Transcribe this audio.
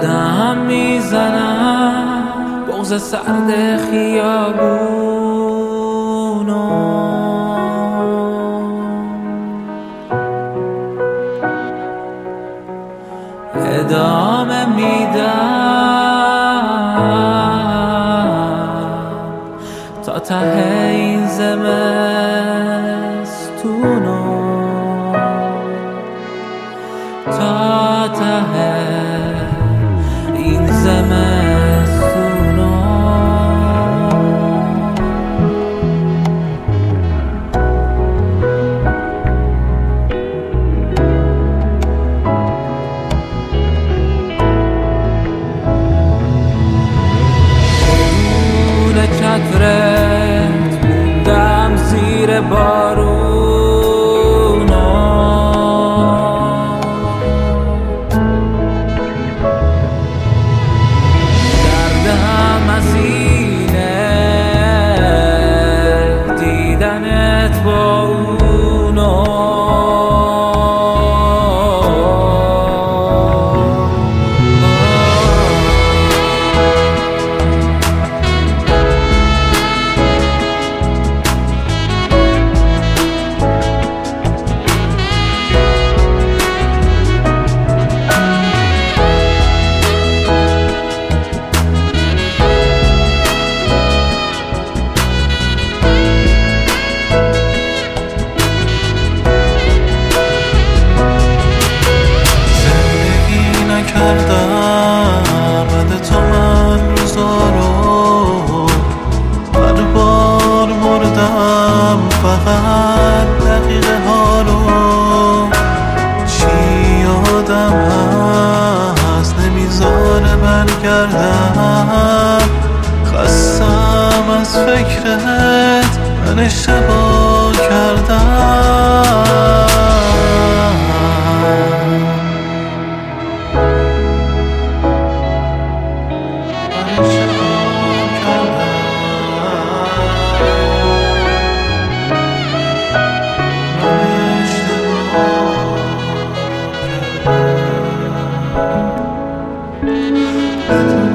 قدم میزنم بغض سرد خیابونو، ادامه میدم تا ته این زمستونو، تا ته این زمستونو. بدون چترت موندم زیر بارونو، دردم از اینه دیدنت با اونو. بعد تو من روزارو هر بار مردم، فقط دقیقه ها رو چی یادم هست نمیذاره برگردم. خستم از فکرت، من اشتباه کردم. بدون